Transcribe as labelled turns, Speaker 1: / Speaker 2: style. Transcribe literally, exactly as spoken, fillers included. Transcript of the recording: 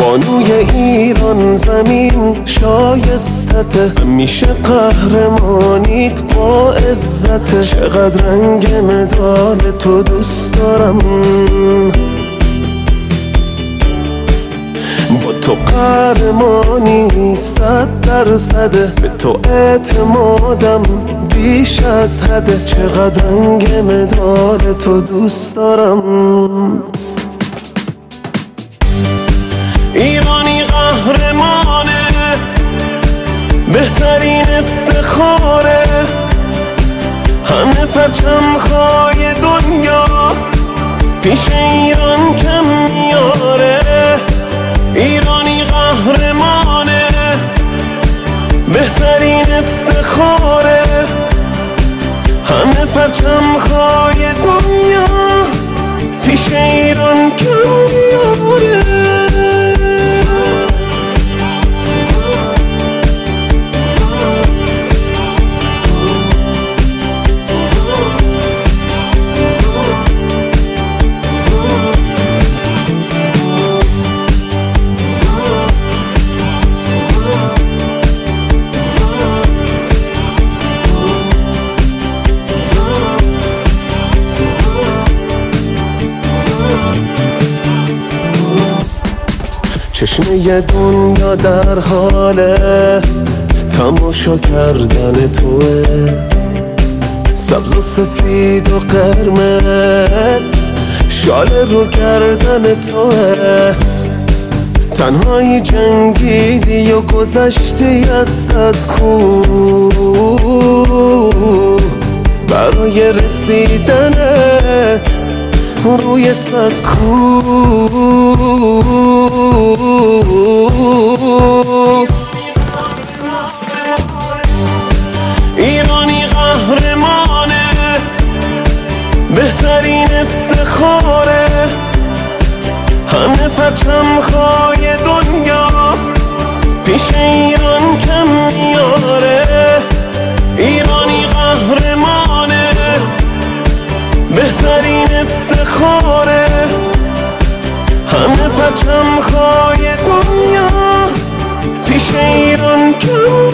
Speaker 1: بانوی ایران زمین شایستته، همیشه قهرمانیت با عزته. چقدر رنگ مدال تو دوست دارم، با تو قهرمانی صد درصده. به تو اعتمادم بیش از حده. چقدر رنگ مدال تو دوست دارم. ایرانی قهرمانه، بهترین افتخاره. همه پرچم‌های دنیا پیش ایران کم میاره. ایرانی قهرمانه، بهترین افتخاره. همه پرچم‌های دنیا پیش ایران کم میاره. چشمه دنیا در حال تماشا کردن توه. سبز و سفید و قرمز شال رو گردن توه. تنهایی جنگیدی و گذشتی از صد کوه برای رسیدنت روی سکو. ایرانی قهرمانه، بهترین افتخاره. همه پرچم‌های دنیا پیش ایران کم میاره. ایرانی قهرمانه، بهترین افتخاره. همه پرچم‌های دنیا پیش ایران کم